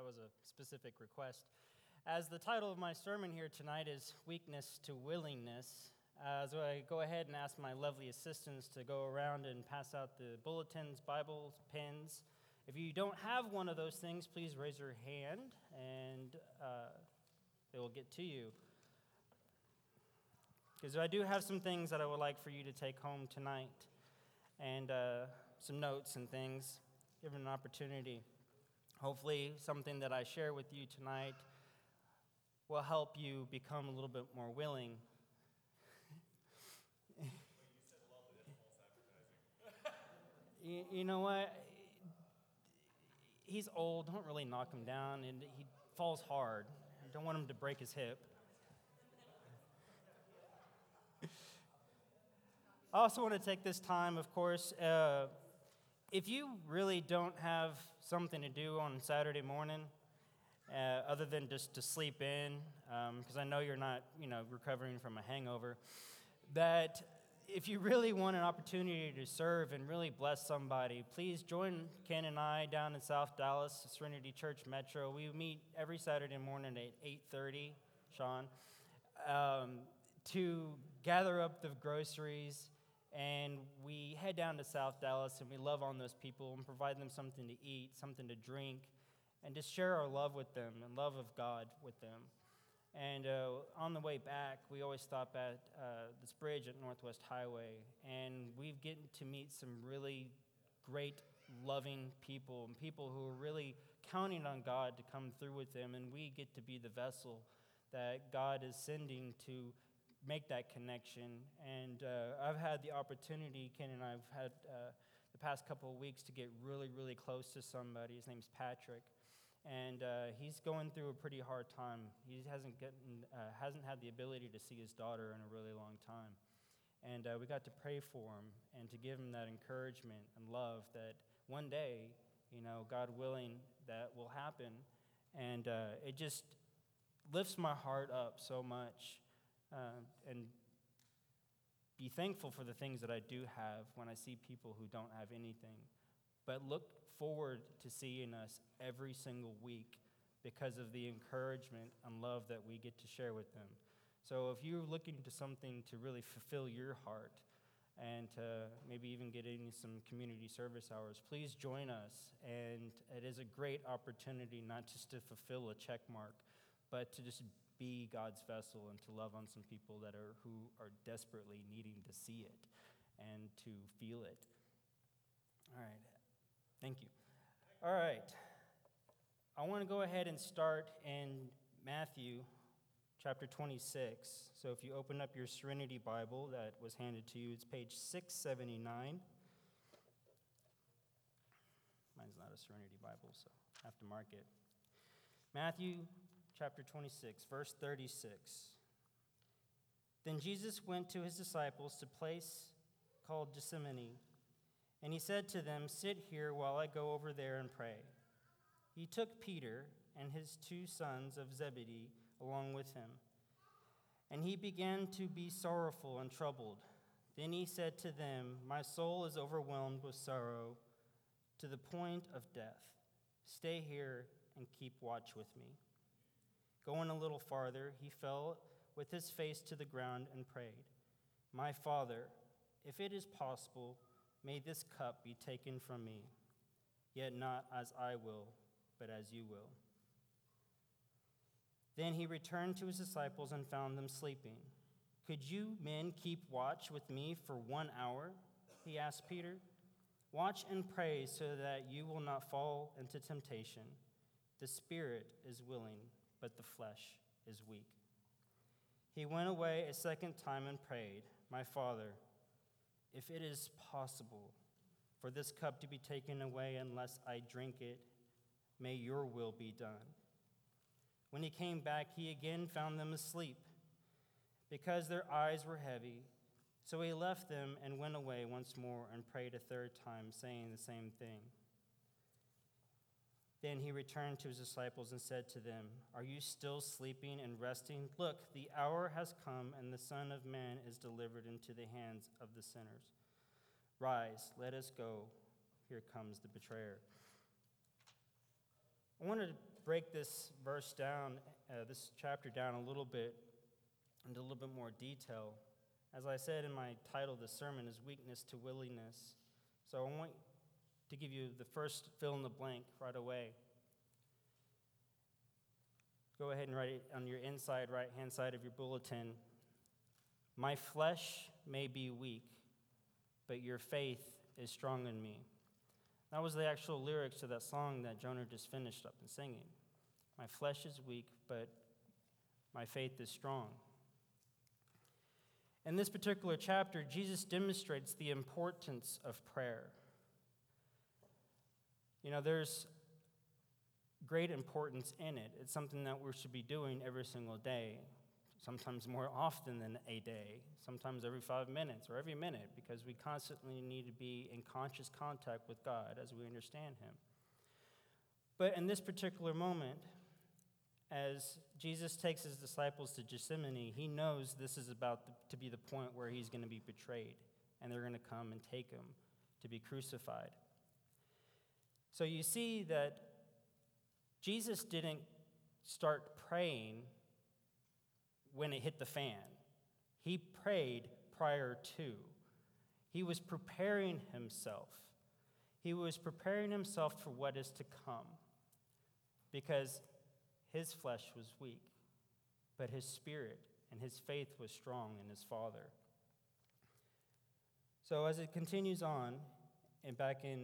was a specific request. As the title of my sermon here tonight is Weakness to Willingness, so I go ahead and ask my lovely assistants to go around and pass out the bulletins, Bibles, pens. If you don't have one of those things, please raise your hand, and they will get to you. Because I do have some things that I would like for you to take home tonight, and some notes and things, given an opportunity. Hopefully, something that I share with you tonight will help you become a little bit more willing. You said lovely, that's false advertising. You know what? He's old. Don't really knock him down, and he falls hard. I don't want him to break his hip. I also want to take this time, of course, if you really don't have something to do on Saturday morning, other than just to sleep in, because I know you're not, recovering from a hangover, that if you really want an opportunity to serve and really bless somebody, please join Ken and I down in South Dallas, Serenity Church Metro. We meet every Saturday morning at 8:30, Sean, to gather up the groceries. And we head down to South Dallas, and we love on those people and provide them something to eat, something to drink, and just share our love with them and love of God with them. And on the way back, we always stop at this bridge at Northwest Highway, and we get to meet some really great, loving people, and people who are really counting on God to come through with them, and we get to be the vessel that God is sending to make that connection. And I've had the opportunity, Ken and I have had the past couple of weeks to get really, really close to somebody. His name's Patrick, and he's going through a pretty hard time. He hasn't had the ability to see his daughter in a really long time. And we got to pray for him and to give him that encouragement and love that one day, God willing, that will happen. And it just lifts my heart up so much. And be thankful for the things that I do have when I see people who don't have anything. But look forward to seeing us every single week because of the encouragement and love that we get to share with them. So if you're looking to something to really fulfill your heart and to maybe even get into some community service hours, please join us. And it is a great opportunity not just to fulfill a check mark, but to just be God's vessel and to love on some people who are desperately needing to see it and to feel it. All right. Thank you. All right. I want to go ahead and start in Matthew chapter 26. So if you open up your Serenity Bible that was handed to you, it's page 679. Mine's not a Serenity Bible, so I have to mark it. Matthew chapter 26, verse 36. Then Jesus went to his disciples to a place called Gethsemane, and he said to them, "Sit here while I go over there and pray." He took Peter and his 2 sons of Zebedee along with him, and he began to be sorrowful and troubled. Then he said to them, "My soul is overwhelmed with sorrow to the point of death. Stay here and keep watch with me." Going a little farther, he fell with his face to the ground and prayed, "My Father, if it is possible, may this cup be taken from me, yet not as I will, but as you will." Then he returned to his disciples and found them sleeping. "Could you men keep watch with me for 1 hour?" he asked Peter. "Watch and pray so that you will not fall into temptation. The spirit is willing, but the flesh is weak." He went away a second time and prayed, "My Father, if it is possible for this cup to be taken away unless I drink it, may your will be done." When he came back, he again found them asleep because their eyes were heavy. So he left them and went away once more and prayed a third time, saying the same thing. Then he returned to his disciples and said to them, "Are you still sleeping and resting? Look, the hour has come, and the Son of Man is delivered into the hands of the sinners. Rise, let us go. Here comes the betrayer." I want to break this verse down, this chapter down a little bit, into a little bit more detail. As I said in my title, the sermon is Weakness to Willingness. So I want to give you the first fill in the blank right away. Go ahead and write it on your inside right-hand side of your bulletin. My flesh may be weak, but your faith is strong in me. That was the actual lyrics to that song that Jonah just finished up and singing. My flesh is weak, but my faith is strong. In this particular chapter, Jesus demonstrates the importance of prayer. You know, there's great importance in it. It's something that we should be doing every single day, sometimes more often than a day, sometimes every 5 minutes or every minute, because we constantly need to be in conscious contact with God as we understand Him. But in this particular moment, as Jesus takes his disciples to Gethsemane, he knows this is about to be the point where he's going to be betrayed, and they're going to come and take him to be crucified. So you see that Jesus didn't start praying when it hit the fan. He prayed prior to. He was preparing himself. He was preparing himself for what is to come, because his flesh was weak, but his spirit and his faith was strong in his Father. So as it continues on, and back in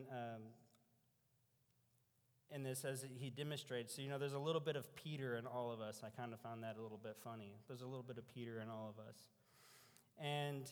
this, as he demonstrates, so, you know, there's a little bit of Peter in all of us. I kind of found that a little bit funny. There's a little bit of Peter in all of us. And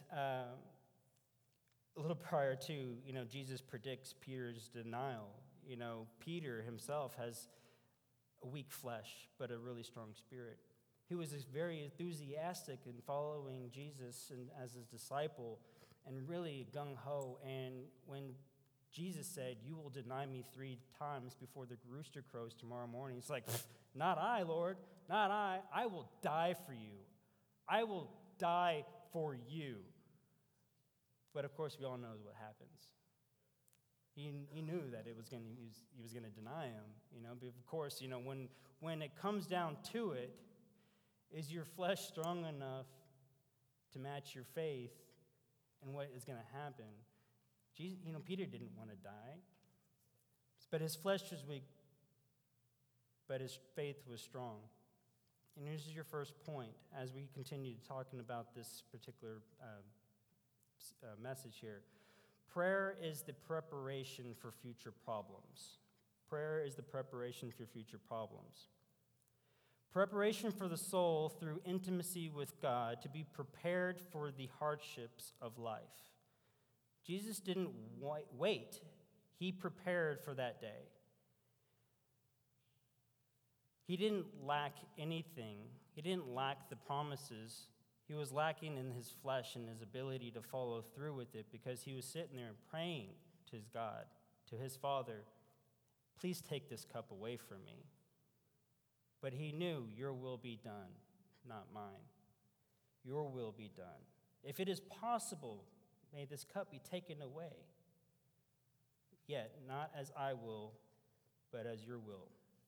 a little prior to, you know, Jesus predicts Peter's denial. You know, Peter himself has a weak flesh, but a really strong spirit. He was very enthusiastic in following Jesus and as his disciple, and really gung-ho. And when Jesus said, "You will deny me 3 times before the rooster crows tomorrow morning," it's like, "Not I, Lord, not I. I will die for you. I will die for you." But of course, we all know what happens. He knew that he was going to deny him, you know. But of course, you know, when it comes down to it, is your flesh strong enough to match your faith and what is going to happen? Jesus, you know, Peter didn't want to die, but his flesh was weak, but his faith was strong. And this is your first point as we continue talking about this particular message here. Prayer is the preparation for future problems. Prayer is the preparation for future problems. Preparation for the soul through intimacy with God to be prepared for the hardships of life. Jesus didn't wait. He prepared for that day. He didn't lack anything. He didn't lack the promises. He was lacking in his flesh and his ability to follow through with it, because he was sitting there and praying to his God, to his Father, "Please take this cup away from me." But he knew, "Your will be done, not mine. Your will be done. If it is possible, may this cup be taken away. Yet not as I will, but as your will."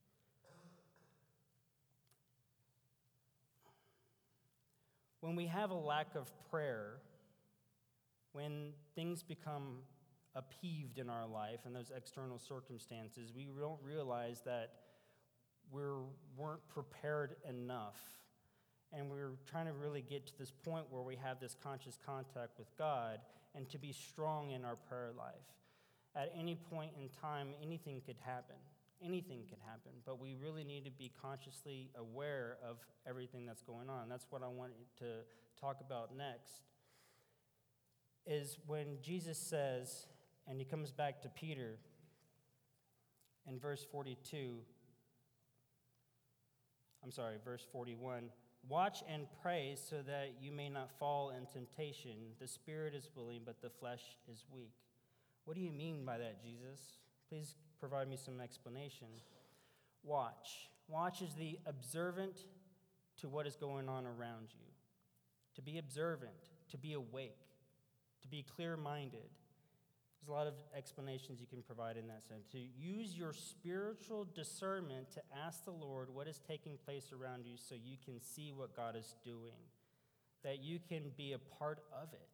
When we have a lack of prayer, when things become upheaved in our life and those external circumstances, we don't realize that we weren't prepared enough. And we're trying to really get to this point where we have this conscious contact with God and to be strong in our prayer life. At any point in time, anything could happen. Anything could happen, but we really need to be consciously aware of everything that's going on. That's what I want to talk about next, is when Jesus says, and he comes back to Peter in verse 41, "Watch and pray so that you may not fall in temptation. The spirit is willing, but the flesh is weak." What do you mean by that, Jesus? Please provide me some explanation. Watch. Watch is the observant to what is going on around you. To be observant, to be awake, to be clear-minded. There's a lot of explanations you can provide in that sense. To use your spiritual discernment to ask the Lord what is taking place around you so you can see what God is doing, that you can be a part of it.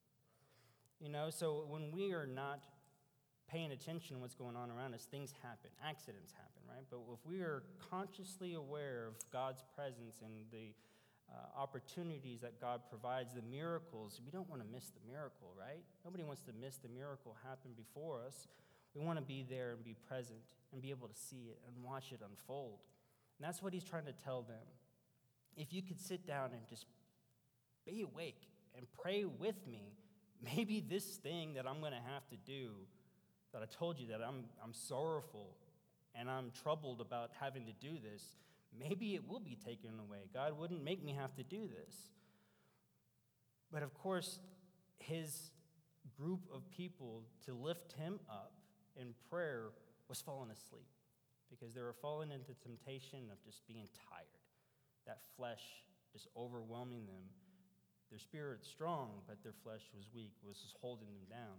So when we are not paying attention to what's going on around us, things happen, accidents happen, right? But if we are consciously aware of God's presence and the opportunities that God provides, the miracles, we don't want to miss the miracle, right? Nobody wants to miss the miracle happen before us. We want to be there and be present and be able to see it and watch it unfold. And that's what he's trying to tell them. If you could sit down and just be awake and pray with me, maybe this thing that I'm going to have to do, that I told you that I'm sorrowful and I'm troubled about having to do this, maybe it will be taken away. God wouldn't make me have to do this. But of course, his group of people to lift him up in prayer was falling asleep because they were falling into temptation of just being tired. That flesh just overwhelming them. Their spirit's strong, but their flesh was weak, was just holding them down.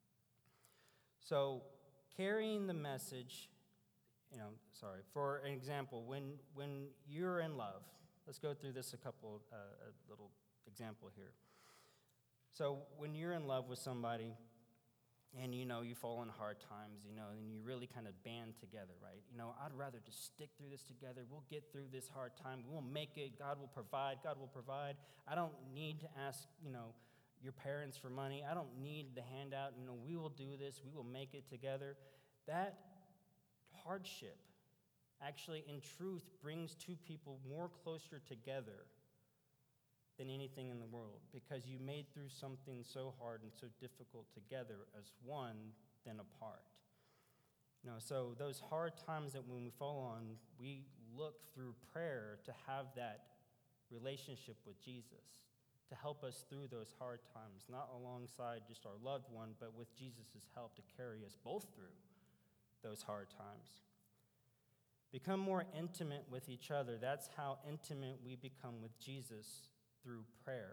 So carrying the message, for an example, when you're in love, let's go through this a little example here. So when you're in love with somebody and, you fall in hard times, and you really kind of band together, right? I'd rather just stick through this together. We'll get through this hard time. We'll make it. God will provide. God will provide. I don't need to ask, your parents for money. I don't need the handout. We will do this. We will make it together. That hardship actually, in truth, brings two people more closer together than anything in the world, because you made through something so hard and so difficult together as one than apart. So those hard times that when we fall on, we look through prayer to have that relationship with Jesus, to help us through those hard times, not alongside just our loved one, but with Jesus' help to carry us both through those hard times. Become more intimate with each other. That's how intimate we become with Jesus, through prayer.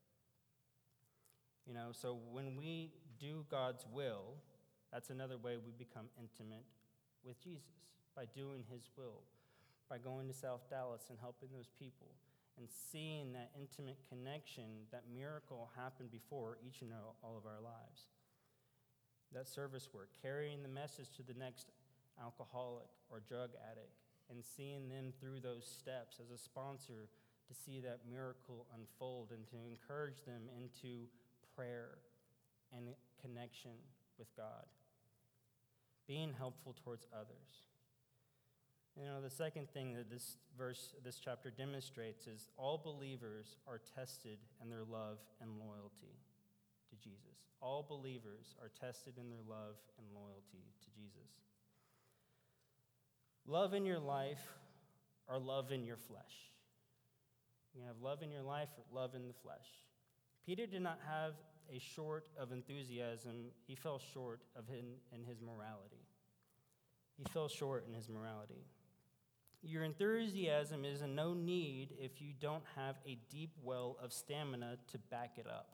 So when we do God's will, that's another way we become intimate with Jesus, by doing his will, by going to South Dallas and helping those people and seeing that intimate connection, that miracle happen before each and all of our lives. That service work, carrying the message to the next alcoholic or drug addict and seeing them through those steps as a sponsor to see that miracle unfold and to encourage them into prayer and connection with God. Being helpful towards others. The second thing that this chapter demonstrates is all believers are tested in their love and loyalty to Jesus. All believers are tested in their love and loyalty to Jesus. Love in your life or love in your flesh. You have love in your life or love in the flesh. Peter did not have a short of enthusiasm. He fell short in his morality. He fell short in his morality. Your enthusiasm is in no need if you don't have a deep well of stamina to back it up.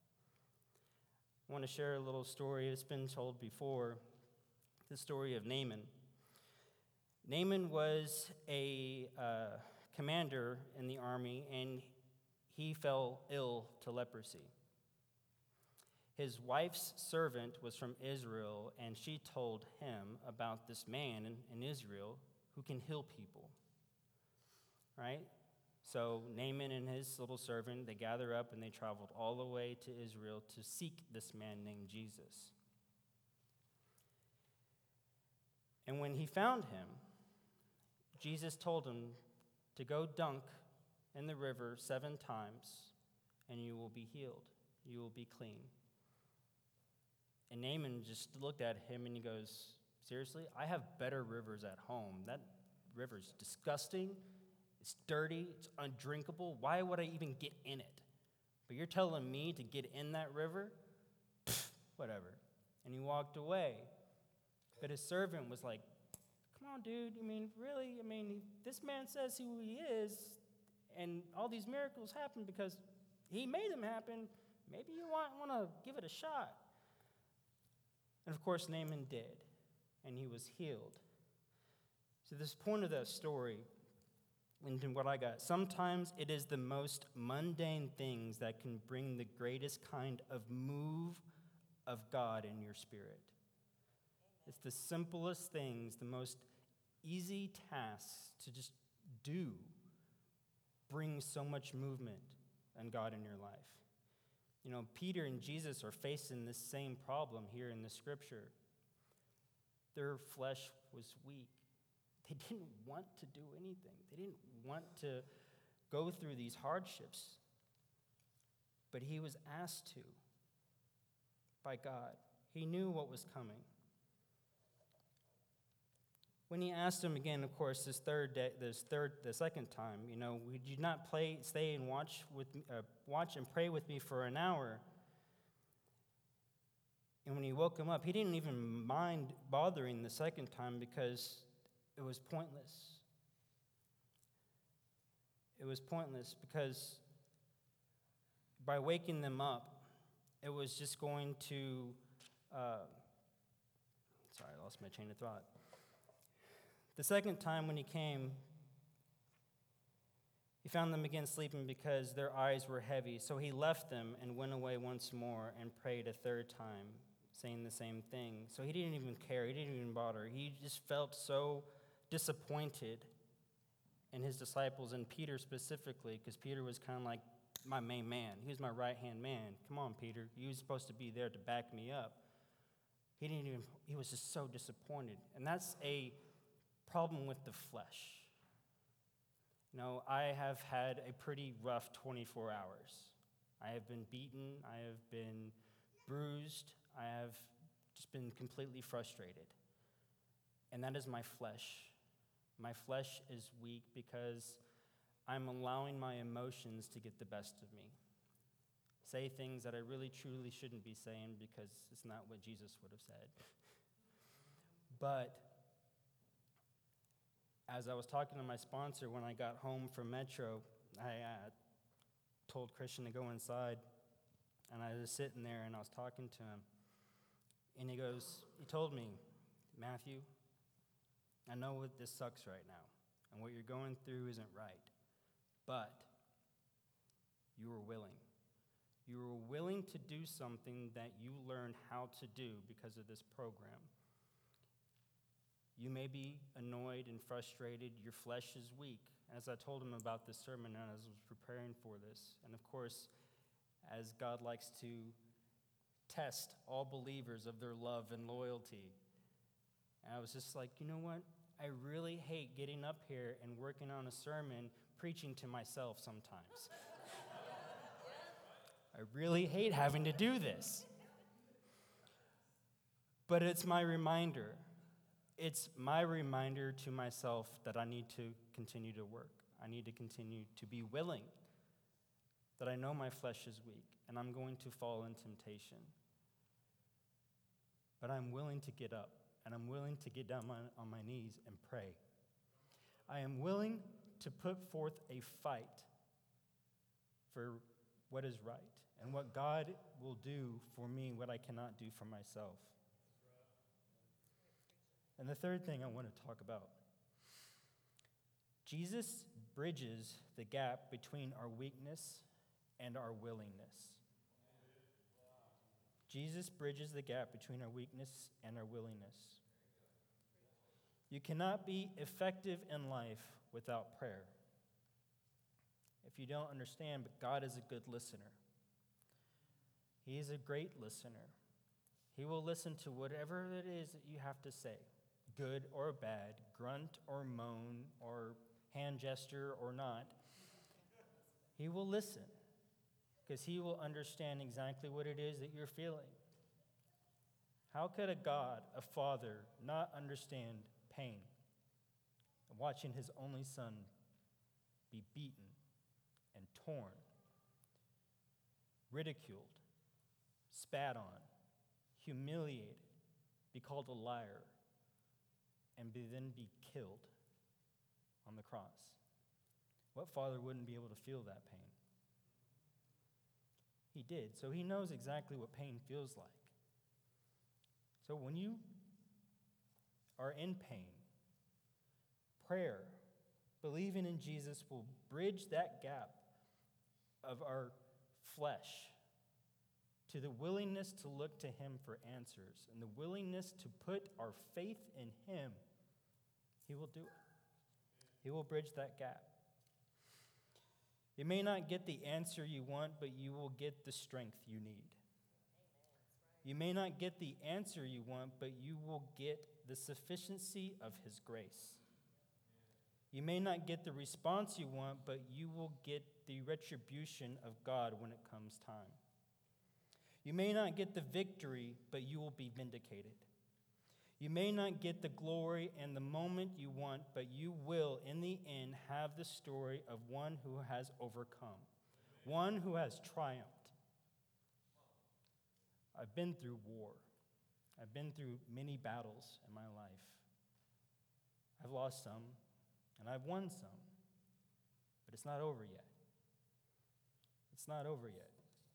I want to share a little story. It's been told before, the story of Naaman. Naaman was a commander in the army, and he fell ill to leprosy. His wife's servant was from Israel, and she told him about this man in Israel who can heal people, right? So Naaman and his little servant, they gather up and they traveled all the way to Israel to seek this man named Jesus. And when he found him, Jesus told him to go dunk in the river 7 times, and you will be healed. You will be clean. And Naaman just looked at him and he goes, seriously? I have better rivers at home. That river's disgusting. It's dirty. It's undrinkable. Why would I even get in it? But you're telling me to get in that river? Pfft, whatever. And he walked away. But his servant was like, come on, dude. Really? This man says who he is, and all these miracles happen because he made them happen. Maybe you want to give it a shot. And of course, Naaman did, and he was healed. So this point of that story, and what I got, sometimes it is the most mundane things that can bring the greatest kind of move of God in your spirit. It's the simplest things, the most easy tasks to just do bring so much movement and God in your life. You know, Peter and Jesus are facing this same problem here in the scripture. Their flesh was weak. They didn't want to do anything. They didn't want to go through these hardships. But he was asked to by God. He knew what was coming. When he asked him again, of course, the second time, you know, would you not stay and watch and pray with me for an hour? And when he woke him up, he didn't even mind bothering the second time because it was pointless. It was pointless because by waking them up, it was just going to, sorry, I lost my chain of thought. The second time when he came, he found them again sleeping because their eyes were heavy. So he left them and went away once more and prayed a third time, saying the same thing. So he didn't even care. He didn't even bother. He just felt so disappointed in his disciples, and Peter specifically, because Peter was kind of like my main man. He was my right-hand man. Come on, Peter. You were supposed to be there to back me up. He was just so disappointed. And that's a problem with the flesh. You know, I have had a pretty rough 24 hours. I have been beaten. I have been bruised. I have just been completely frustrated. And that is my flesh. My flesh is weak because I'm allowing my emotions to get the best of me. Say things that I really, truly shouldn't be saying because it's not what Jesus would have said. But as I was talking to my sponsor when I got home from Metro, I told Christian to go inside, and I was sitting there and I was talking to him. And he told me, Matthew, I know this sucks right now, and what you're going through isn't right, but you were willing. You were willing to do something that you learned how to do because of this program. You may be annoyed and frustrated. Your flesh is weak. As I told him about this sermon and as I was preparing for this, and of course, as God likes to test all believers of their love and loyalty, I was just like, you know what? I really hate getting up here and working on a sermon, preaching to myself sometimes. I really hate having to do this. But it's my reminder. It's my reminder to myself that I need to continue to work. I need to continue to be willing, that I know my flesh is weak and I'm going to fall in temptation. But I'm willing to get up and I'm willing to get down on my knees and pray. I am willing to put forth a fight for what is right and what God will do for me, what I cannot do for myself. And the third thing I want to talk about, Jesus bridges the gap between our weakness and our willingness. Jesus bridges the gap between our weakness and our willingness. You cannot be effective in life without prayer. If you don't understand, but God is a good listener. He is a great listener. He will listen to whatever it is that you have to say. Good or bad, grunt or moan, or hand gesture or not, he will listen because he will understand exactly what it is that you're feeling. How could a God, a father, not understand pain? Watching his only son be beaten and torn, ridiculed, spat on, humiliated, be called a liar, and then be killed on the cross. What father wouldn't be able to feel that pain? He did, so he knows exactly what pain feels like. So when you are in pain, prayer, believing in Jesus will bridge that gap of our flesh to the willingness to look to him for answers and the willingness to put our faith in him. He will do it. He will bridge that gap. You may not get the answer you want, but you will get the strength you need. You may not get the answer you want, but you will get the sufficiency of his grace. You may not get the response you want, but you will get the retribution of God when it comes time. You may not get the victory, but you will be vindicated. You may not get the glory and the moment you want, but you will, in the end, have the story of one who has overcome, one who has triumphed. I've been through war. I've been through many battles in my life. I've lost some, and I've won some, but it's not over yet. It's not over yet.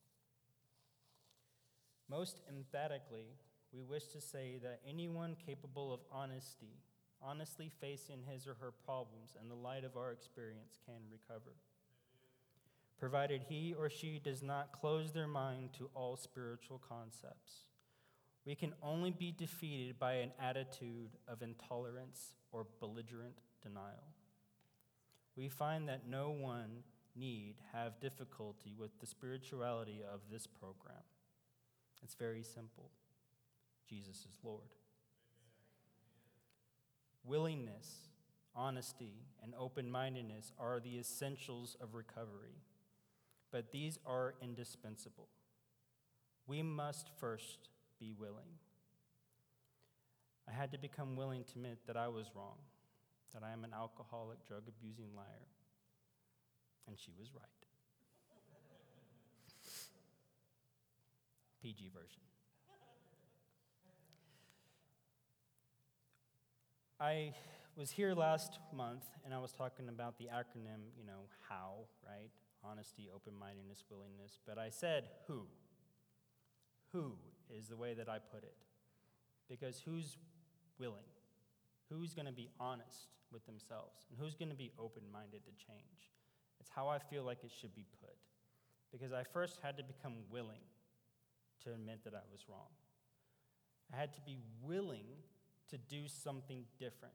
Most emphatically, we wish to say that anyone capable of honestly facing his or her problems in the light of our experience can recover, provided he or she does not close their mind to all spiritual concepts. We can only be defeated by an attitude of intolerance or belligerent denial. We find that no one need have difficulty with the spirituality of this program. It's very simple. Jesus is Lord. Willingness, honesty, and open-mindedness are the essentials of recovery, but these are indispensable. We must first be willing. I had to become willing to admit that I was wrong, that I am an alcoholic, drug-abusing liar, and she was right. PG version. I was here last month, and I was talking about the acronym, HOW, right? Honesty, open-mindedness, willingness. But I said who. Who is the way that I put it. Because who's willing? Who's going to be honest with themselves? And who's going to be open-minded to change? It's how I feel like it should be put. Because I first had to become willing to admit that I was wrong. I had to be willing to do something different.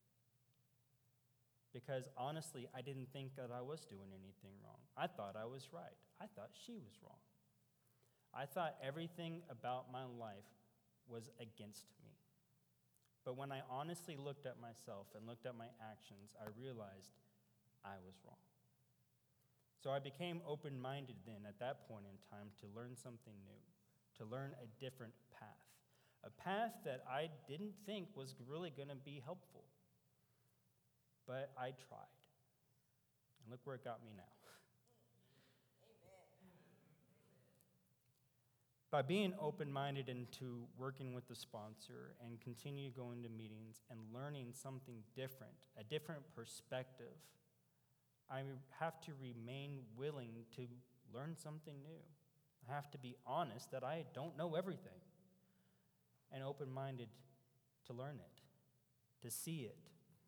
Because honestly, I didn't think that I was doing anything wrong. I thought I was right. I thought she was wrong. I thought everything about my life was against me. But when I honestly looked at myself and looked at my actions, I realized I was wrong. So I became open-minded then at that point in time to learn something new, to learn a different path. A path that I didn't think was really going to be helpful. But I tried. And look where it got me now. By being open-minded into working with the sponsor and continue going to meetings and learning something different, a different perspective, I have to remain willing to learn something new. I have to be honest that I don't know everything, and open-minded to learn it, to see it.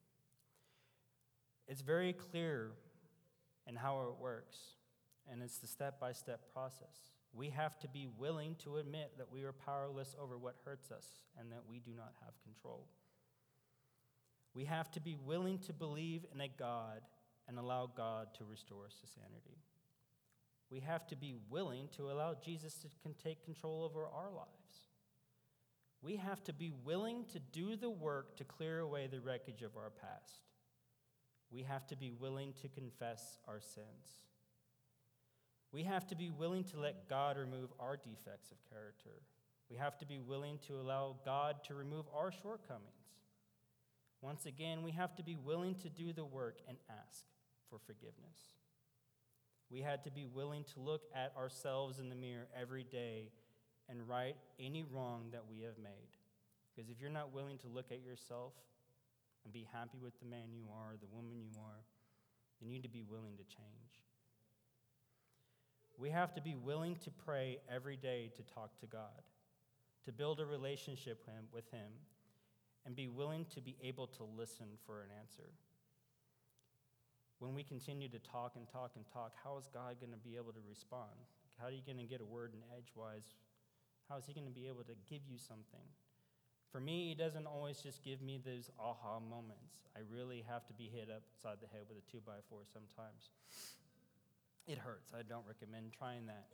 It's very clear in how it works, and it's the step-by-step process. We have to be willing to admit that we are powerless over what hurts us and that we do not have control. We have to be willing to believe in a God and allow God to restore us to sanity. We have to be willing to allow Jesus to take control over our lives. We have to be willing to do the work to clear away the wreckage of our past. We have to be willing to confess our sins. We have to be willing to let God remove our defects of character. We have to be willing to allow God to remove our shortcomings. Once again, we have to be willing to do the work and ask for forgiveness. We had to be willing to look at ourselves in the mirror every day and right any wrong that we have made. Because if you're not willing to look at yourself and be happy with the man you are, the woman you are, you need to be willing to change. We have to be willing to pray every day to talk to God. to build a relationship with him, and be willing to be able to listen for an answer. When we continue to talk and talk and talk, how is God going to be able to respond? How are you going to get a word in edgewise? How is he going to be able to give you something? For me, he doesn't always just give me those aha moments. I really have to be hit upside the head with a 2x4 sometimes. It hurts. I don't recommend trying that.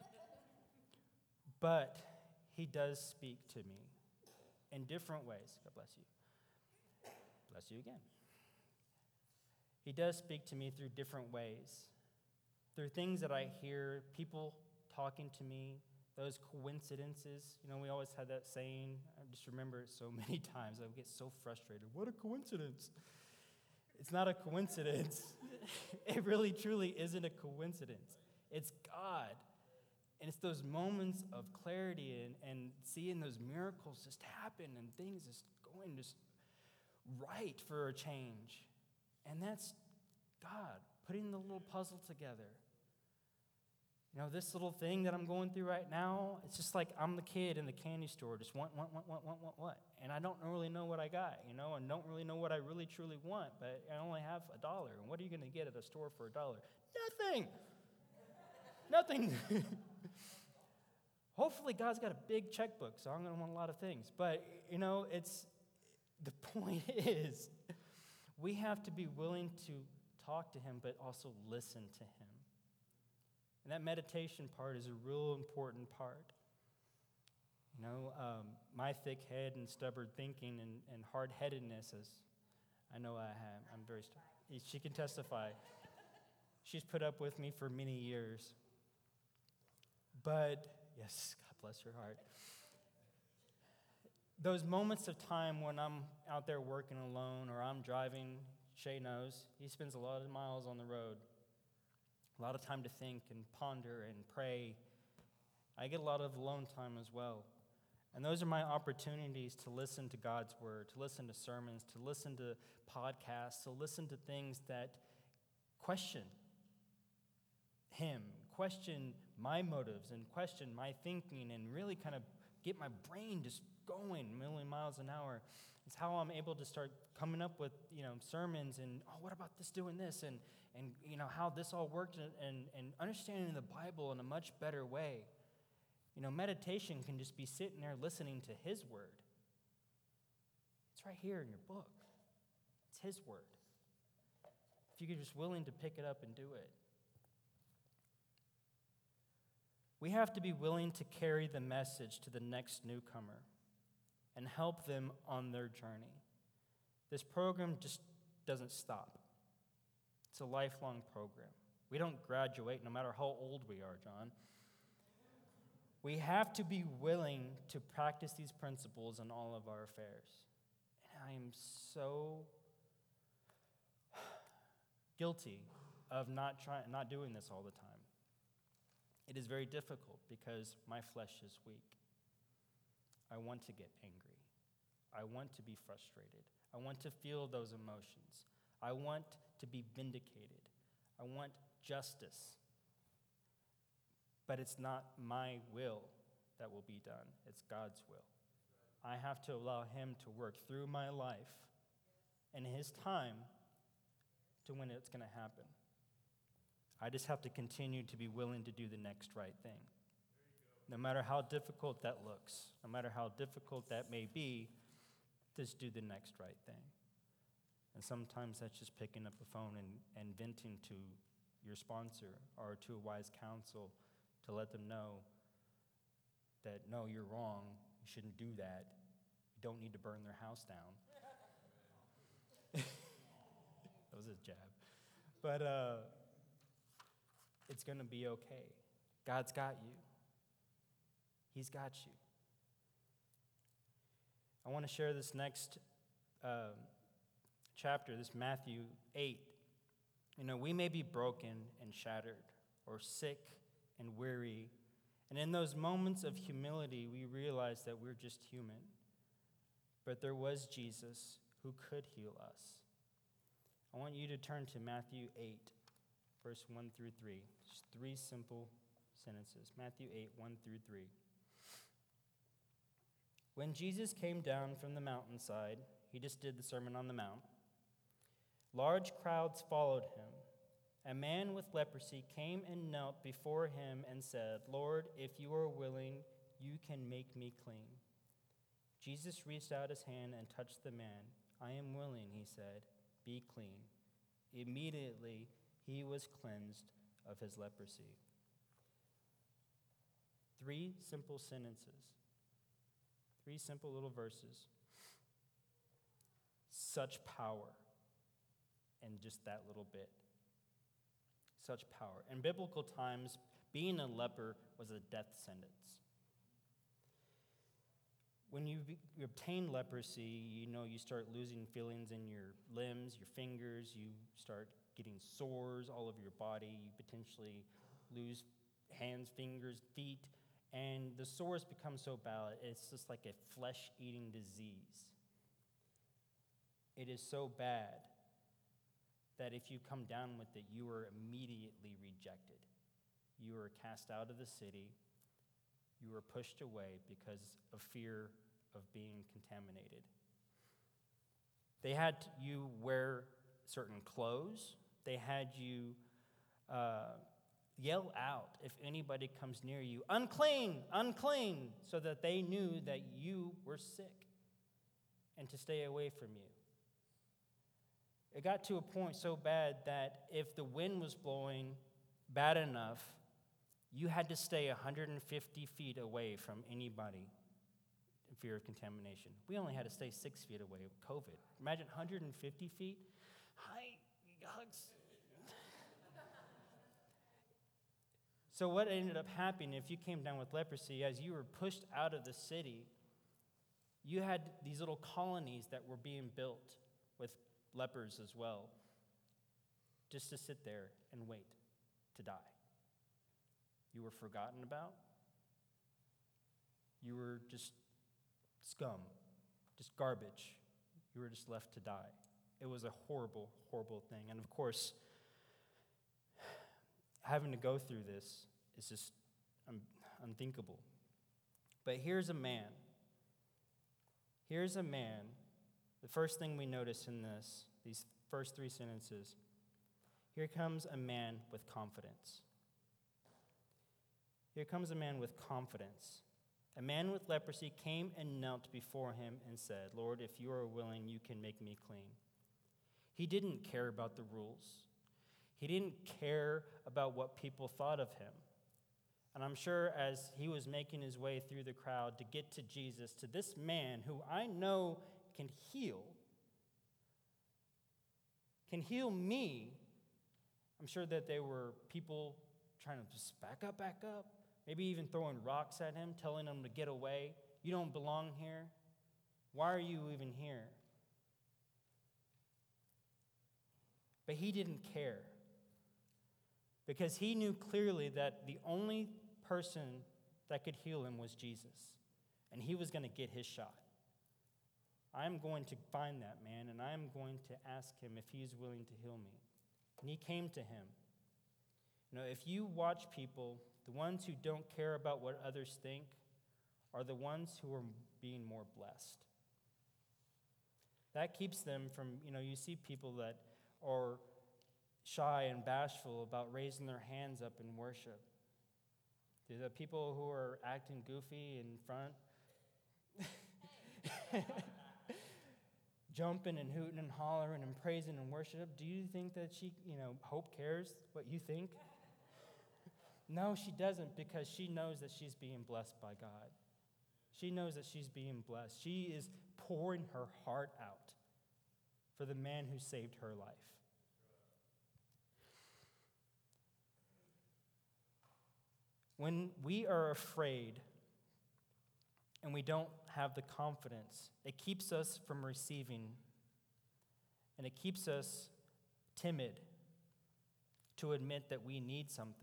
But he does speak to me in different ways. God bless you. Bless you again. He does speak to me through different ways. Through things that I hear, people talking to me, those coincidences. You know, we always had that saying. I just remember it so many times. I would get so frustrated. What a coincidence. It's not a coincidence. It really, truly isn't a coincidence. It's God. And it's those moments of clarity and seeing those miracles just happen and things just going just right for a change. And that's God putting the little puzzle together. You know, this little thing that I'm going through right now, it's just like I'm the kid in the candy store, just want. And I don't really know what I got, you know, and don't really know what I really truly want, but I only have $1. And what are you going to get at a store for $1? Nothing. Nothing. Hopefully God's got a big checkbook, so I'm going to want a lot of things. But, you know, the point is, we have to be willing to talk to him, but also listen to him. And that meditation part is a real important part. You know, my thick head and stubborn thinking and hard-headedness, as I know I have, I'm very stubborn. She can testify. She's put up with me for many years. But, yes, God bless her heart. Those moments of time when I'm out there working alone or I'm driving, Shay knows, he spends a lot of miles on the road. A lot of time to think and ponder and pray. I get a lot of alone time as well. And those are my opportunities to listen to God's word, to listen to sermons, to listen to podcasts, to listen to things that question him, question my motives, and question my thinking, and really kind of get my brain just going a million miles an hour. It's how I'm able to start coming up with, you know, sermons and, what about this doing this? And you know, how this all worked and understanding the Bible in a much better way. You know, meditation can just be sitting there listening to his word. It's right here in your book. It's his word. If you're just willing to pick it up and do it. We have to be willing to carry the message to the next newcomer and help them on their journey. This program just doesn't stop. It's a lifelong program. We don't graduate no matter how old we are, John. We have to be willing to practice these principles in all of our affairs. And I am so guilty of not doing this all the time. It is very difficult because my flesh is weak. I want to get angry. I want to be frustrated. I want to feel those emotions. I want to be vindicated. I want justice. But it's not my will that will be done. It's God's will. I have to allow him to work through my life and his time to when it's going to happen. I just have to continue to be willing to do the next right thing. No matter how difficult that looks, no matter how difficult that may be, just do the next right thing. And sometimes that's just picking up the phone and venting to your sponsor or to a wise counsel to let them know that, no, you're wrong. You shouldn't do that. You don't need to burn their house down. That was a jab. But it's going to be okay. God's got you. He's got you. I want to share this next chapter, this Matthew 8. You know, we may be broken and shattered or sick and weary. And in those moments of humility, we realize that we're just human. But there was Jesus who could heal us. I want you to turn to Matthew 8, verse 1 through 3. Just 3 simple sentences. Matthew 8, 1 through 3. When Jesus came down from the mountainside, he just did the Sermon on the Mount, large crowds followed him. A man with leprosy came and knelt before him and said, "Lord, if you are willing, you can make me clean." Jesus reached out his hand and touched the man. "I am willing," he said, "be clean." Immediately, he was cleansed of his leprosy. 3 simple sentences. 3 simple little verses. Such power in just that little bit. Such power. In biblical times, being a leper was a death sentence. When you obtain leprosy, you start losing feelings in your limbs, your fingers. You start getting sores all over your body. You potentially lose hands, fingers, feet. And the sores become so bad, it's just like a flesh-eating disease. It is so bad that if you come down with it, you are immediately rejected. You are cast out of the city. You were pushed away because of fear of being contaminated. They had you wear certain clothes. They had you yell out if anybody comes near you, "Unclean, unclean," so that they knew that you were sick and to stay away from you. It got to a point so bad that if the wind was blowing bad enough, you had to stay 150 feet away from anybody in fear of contamination. We only had to stay 6 feet away with COVID. Imagine 150 feet. Hi, hugs. So what ended up happening, if you came down with leprosy, as you were pushed out of the city, you had these little colonies that were being built with lepers as well, just to sit there and wait to die. You were forgotten about. You were just scum, just garbage. You were just left to die. It was a horrible, horrible thing. And of course, having to go through this is just unthinkable. But here's a man. Here's a man. The first thing we notice in these first 3 sentences, here comes a man with confidence. Here comes a man with confidence. A man with leprosy came and knelt before him and said, "Lord, if you are willing, you can make me clean." He didn't care about the rules. He didn't care about what people thought of him. And I'm sure as he was making his way through the crowd to get to Jesus, to this man who I know can heal me, I'm sure that there were people trying to just back up, maybe even throwing rocks at him, telling him to get away. You don't belong here. Why are you even here? But he didn't care, because he knew clearly that the only person that could heal him was Jesus, and he was going to get his shot. I'm going to find that man, and I'm going to ask him if he's willing to heal me. And he came to him. If you watch people, the ones who don't care about what others think are the ones who are being more blessed. That keeps them from, you see people that are shy and bashful about raising their hands up in worship. The people who are acting goofy in front, jumping and hooting and hollering and praising and worship. Do you think that Hope cares what you think? No, she doesn't, because she knows that she's being blessed by God. She knows that she's being blessed. She is pouring her heart out for the man who saved her life. When we are afraid and we don't have the confidence, it keeps us from receiving, and it keeps us timid to admit that we need something.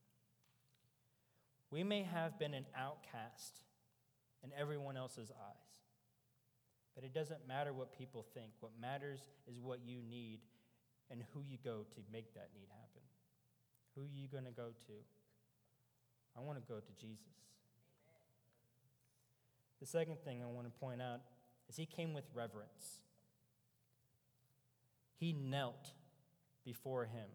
We may have been an outcast in everyone else's eyes, but it doesn't matter what people think. What matters is what you need and who you go to make that need happen. Who are you going to go to? I want to go to Jesus. The second thing I want to point out is he came with reverence. He knelt before him.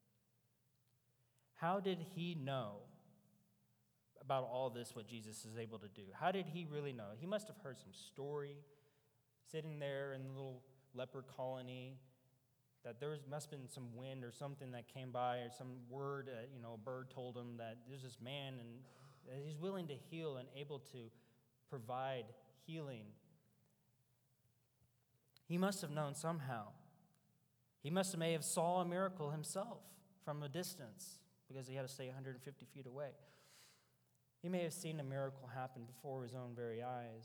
How did he know about all this, what Jesus is able to do? How did he really know? He must have heard some story, sitting there in the little leper colony, that there must have been some wind or something that came by, or some word, a bird told him that there's this man, and that he's willing to heal and able to provide healing. He must have known somehow. He may have saw a miracle himself from a distance, because he had to stay 150 feet away. He may have seen a miracle happen before his own very eyes.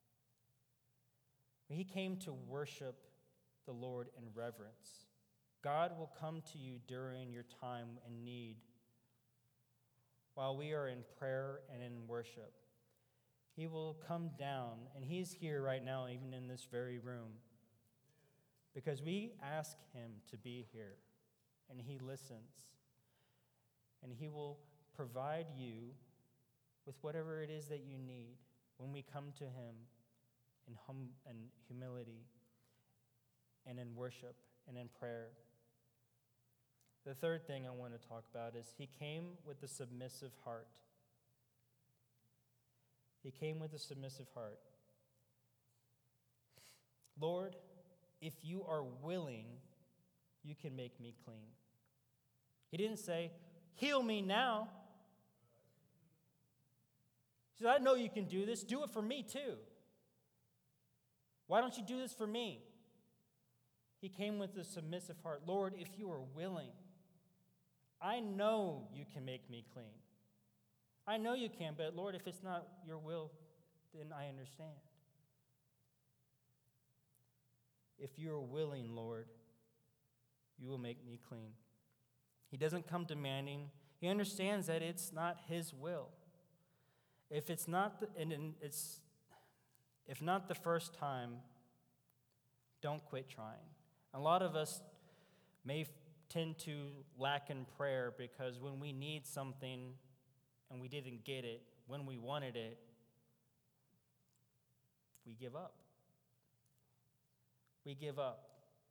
He came to worship the Lord in reverence. God will come to you during your time in need while we are in prayer and in worship. He will come down, and he's here right now, even in this very room, because we ask him to be here, and he listens, and he will provide you with whatever it is that you need when we come to him in humility and in worship and in prayer. The third thing I want to talk about is he came with a submissive heart. He came with a submissive heart. Lord, if you are willing, you can make me clean. He didn't say, heal me now. He said, I know you can do this. Do it for me too. Why don't you do this for me? He came with a submissive heart. Lord, if you are willing, I know you can make me clean. I know you can, but Lord, if it's not your will, then I understand. If you are willing, Lord, you will make me clean. He doesn't come demanding. He understands that it's not his will. If it's not if not the first time, don't quit trying. A lot of us may tend to lack in prayer because when we need something and we didn't get it, when we wanted it, we give up. We give up.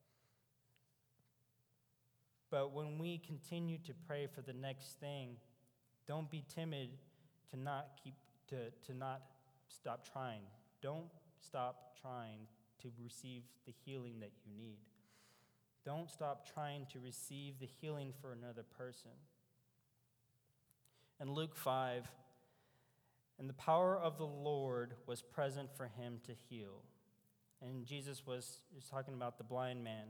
But when we continue to pray for the next thing, don't be timid to not stop trying. Don't stop trying to receive the healing that you need. Don't stop trying to receive the healing for another person. In Luke 5, and the power of the Lord was present for him to heal. And Jesus was talking about the blind man.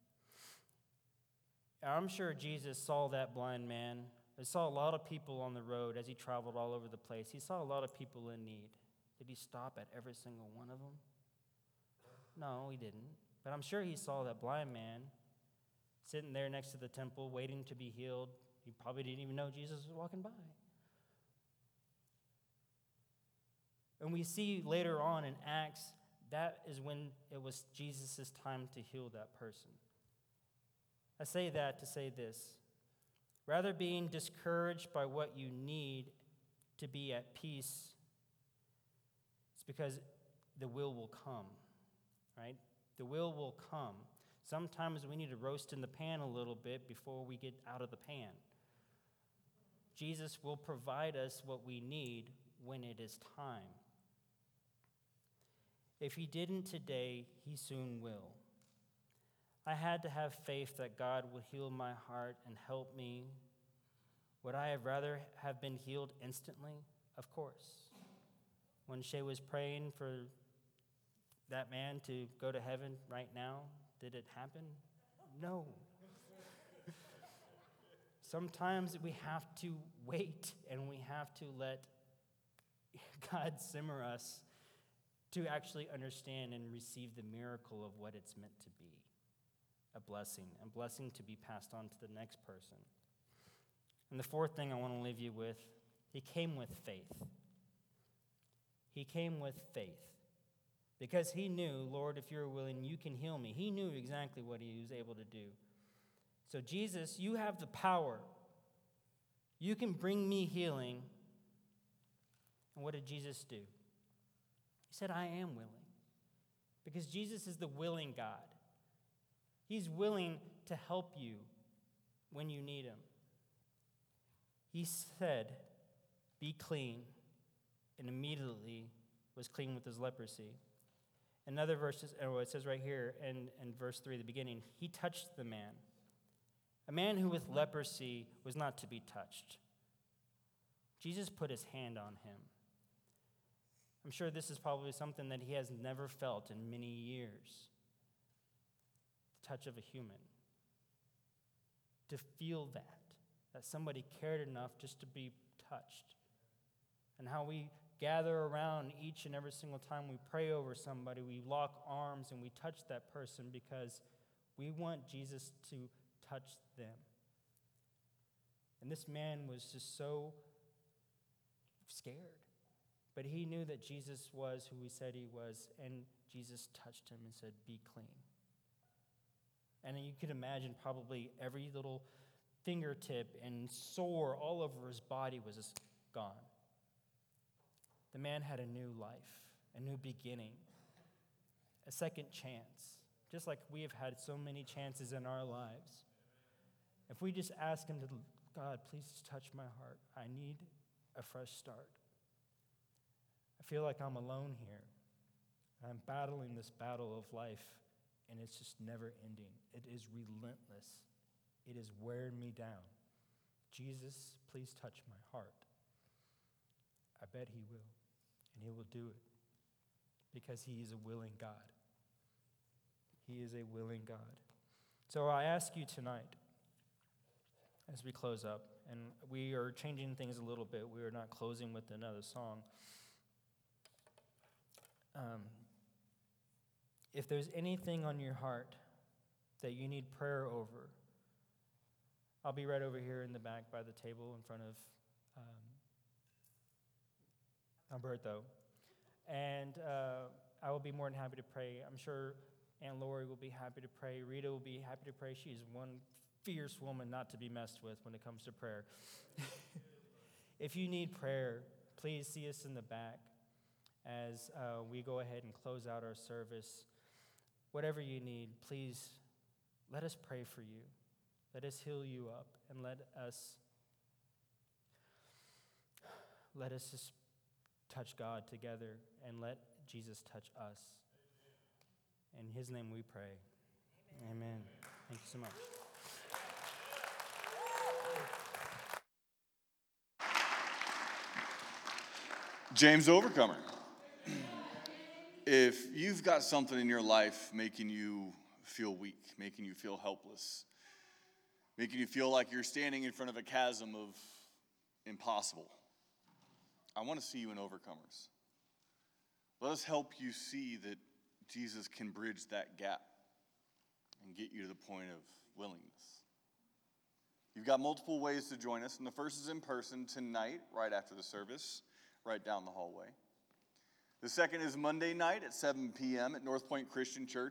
I'm sure Jesus saw that blind man. He saw a lot of people on the road as he traveled all over the place. He saw a lot of people in need. Did he stop at every single one of them? No, he didn't. But I'm sure he saw that blind man sitting there next to the temple waiting to be healed. He probably didn't even know Jesus was walking by. And we see later on in Acts, that is when it was Jesus' time to heal that person. I say that to say this. Rather being discouraged by what you need to be at peace, it's because the will will come, right? The will will come. Sometimes we need to roast in the pan a little bit before we get out of the pan. Jesus will provide us what we need when it is time. If he didn't today, he soon will. I had to have faith that God would heal my heart and help me. Would I have rather have been healed instantly? Of course. When Shay was praying for that man to go to heaven right now, did it happen? No. Sometimes we have to wait and we have to let God simmer us to actually understand and receive the miracle of what it's meant to be. A blessing to be passed on to the next person. And the fourth thing I want to leave you with, he came with faith. He came with faith. Because he knew, Lord, if you're willing, you can heal me. He knew exactly what he was able to do. So Jesus, you have the power. You can bring me healing. And what did Jesus do? He He said, I am willing. Because Jesus is the willing God. He's willing to help you when you need him. He said, be clean, and immediately was clean with his leprosy. Another verse, it says right here in verse 3, the beginning, he touched the man. A man who with leprosy was not to be touched. Jesus put his hand on him. I'm sure this is probably something that he has never felt in many years. The touch of a human. To feel that somebody cared enough just to be touched. And how we gather around each and every single time we pray over somebody, we lock arms and we touch that person because we want Jesus to touch them. And this man was just so scared. But he knew that Jesus was who he said he was, and Jesus touched him and said, be clean. And you could imagine probably every little fingertip and sore all over his body was just gone. The man had a new life, a new beginning, a second chance, just like we have had so many chances in our lives. If we just ask him to, God, please touch my heart. I need a fresh start. I feel like I'm alone here. I'm battling this battle of life, and it's just never ending. It is relentless. It is wearing me down. Jesus, please touch my heart. I bet he will, and he will do it because he is a willing God. He is a willing God. So I ask you tonight, as we close up, and we are changing things a little bit. We are not closing with another song. If there's anything on your heart that you need prayer over, I'll be right over here in the back by the table in front of Alberto. And I will be more than happy to pray. I'm sure Aunt Lori will be happy to pray. Rita will be happy to pray. She is one fierce woman not to be messed with when it comes to prayer. If you need prayer, please see us in the back as we go ahead and close out our service. Whatever you need, please let us pray for you. Let us heal you up, and let us just touch God together and let Jesus touch us. In his name we pray. Amen. Thank you so much. James Overcomer. If you've got something in your life making you feel weak, making you feel helpless, making you feel like you're standing in front of a chasm of impossible, I want to see you in Overcomers. Let us help you see that Jesus can bridge that gap and get you to the point of willingness. You've got multiple ways to join us, and the first is in person tonight, right after the service, right down the hallway. The second is Monday night at 7 p.m. at North Point Christian Church.